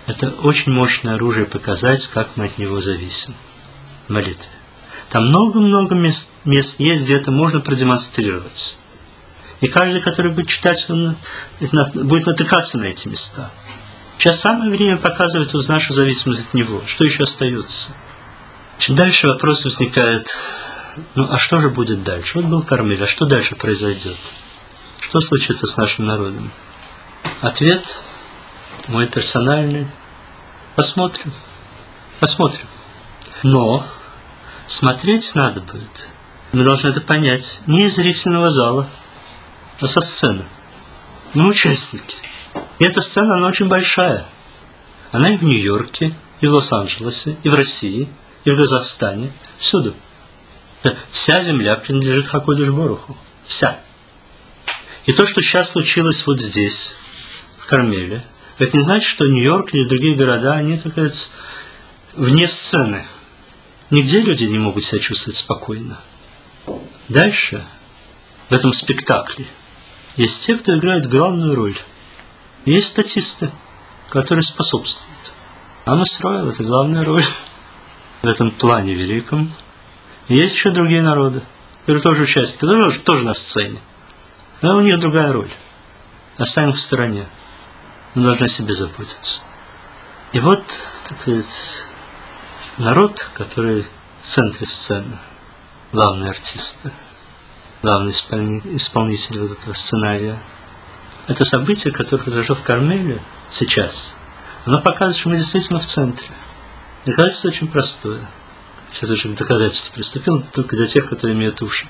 Это очень мощное оружие показать, как мы от него зависим. Молитва. Там много-много мест, мест есть, где это можно продемонстрировать. И каждый, который будет читать, он будет натыкаться на эти места. Сейчас самое время показывать нашу зависимость от него. Что еще остается? Чем дальше вопрос возникает, ну а что же будет дальше? Вот был Кармель, а что дальше произойдет? Что случится с нашим народом? Ответ мой персональный. Посмотрим. Посмотрим. Но смотреть надо будет. Мы должны это понять не из зрительного зала, а со сцены. Мы участники. И эта сцена, она очень большая. Она и в Нью-Йорке, и в Лос-Анджелесе, и в России, и в Казахстане. Всюду. Вся земля принадлежит Хакодыш Боруху. Вся. И то, что сейчас случилось вот здесь, в Кармеле, это не значит, что Нью-Йорк или другие города, они, так сказать, вне сцены. Нигде люди не могут себя чувствовать спокойно. Дальше, в этом спектакле, есть те, кто играет главную роль. Есть статисты, которые способствуют. Ам Исраэль – это главная роль в этом плане великом. И есть еще другие народы, которые тоже участники, которые тоже, тоже на сцене. Но у них другая роль. Оставим их в стороне. Мы должны о себе заботиться. И вот, так сказать, народ, который в центре сцены, главные артисты, главный исполнитель вот этого сценария, это событие, которое произошло в Кармеле сейчас, оно показывает, что мы действительно в центре. Доказательство очень простое. Сейчас уже к доказательству приступил, только для тех, которые имеют уши.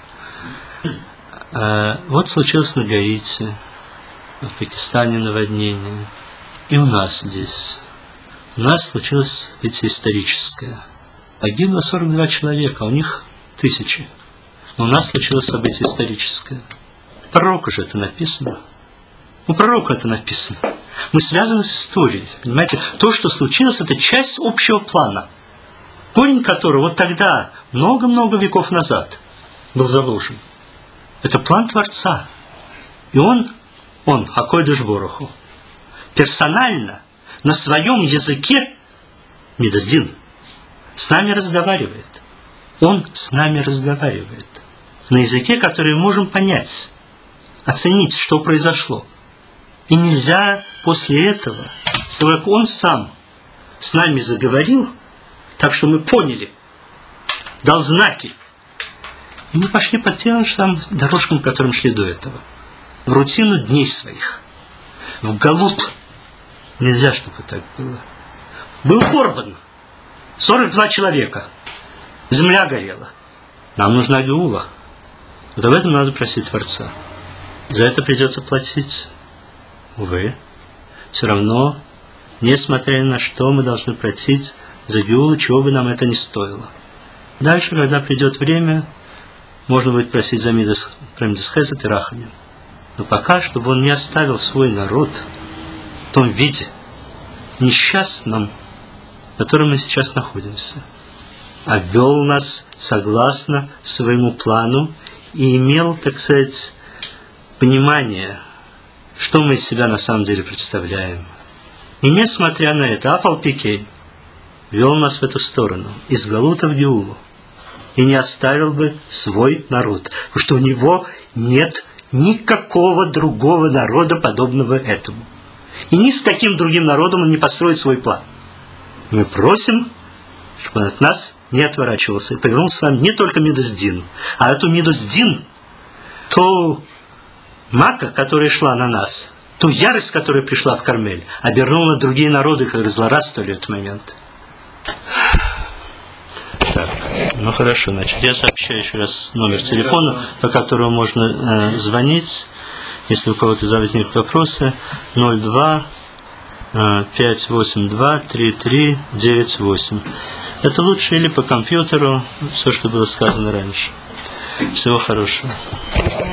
А вот случилось на Гаити, в Пакистане наводнение. И у нас здесь. У нас случилось событие историческое. Погибло сорок два человека, а у них тысячи. Но у нас случилось событие историческое. Пророку же это написано. У пророка это написано. Мы связаны с историей. Понимаете, то, что случилось, это часть общего плана. Корень которого вот тогда, много-много веков назад, был заложен. Это план Творца. И он, он, Хакодыш Боруху, персонально, на своем языке, Мидас-Дин, с нами разговаривает. Он с нами разговаривает. На языке, который мы можем понять, оценить, что произошло. И нельзя после этого, чтобы он сам с нами заговорил, так что мы поняли, дал знаки. И мы пошли по тем же самым дорожкам, которым шли до этого. В рутину дней своих. В галут. Нельзя, чтобы так было. Был Корбан. сорок два человека. Земля горела. Нам нужна Геула. Вот об этом надо просить Творца. За это придется платить. Увы. Все равно, несмотря ни на что, мы должны платить за Геулу, чего бы нам это ни стоило. Дальше, когда придет время, можно будет просить за Мидас, про Мидас Хесед и Рахамим. Но пока, чтобы он не оставил свой народ в том виде несчастном, в котором мы сейчас находимся, а вел нас согласно своему плану и имел, так сказать, понимание, что мы из себя на самом деле представляем. И несмотря на это, Апал-Пикей вел нас в эту сторону, из Галута в Геулу, и не оставил бы свой народ, потому что у него нет никакого другого народа, подобного этому. И ни с каким другим народом он не построит свой план. Мы просим, чтобы он от нас не отворачивался и повернулся нам не только Мидас-Дин, а эту Мидас-Дин, ту мака, которая шла на нас, ту ярость, которая пришла в Кармель, обернула на другие народы, которые злорадствовали в этот момент. Так, ну хорошо, значит, я сообщаю еще раз номер телефона, по которому можно э, звонить, если у кого-то возникнут вопросы, ноль два пять восемь два три три девять восемь. Это лучше или по компьютеру, все, что было сказано раньше. Всего хорошего.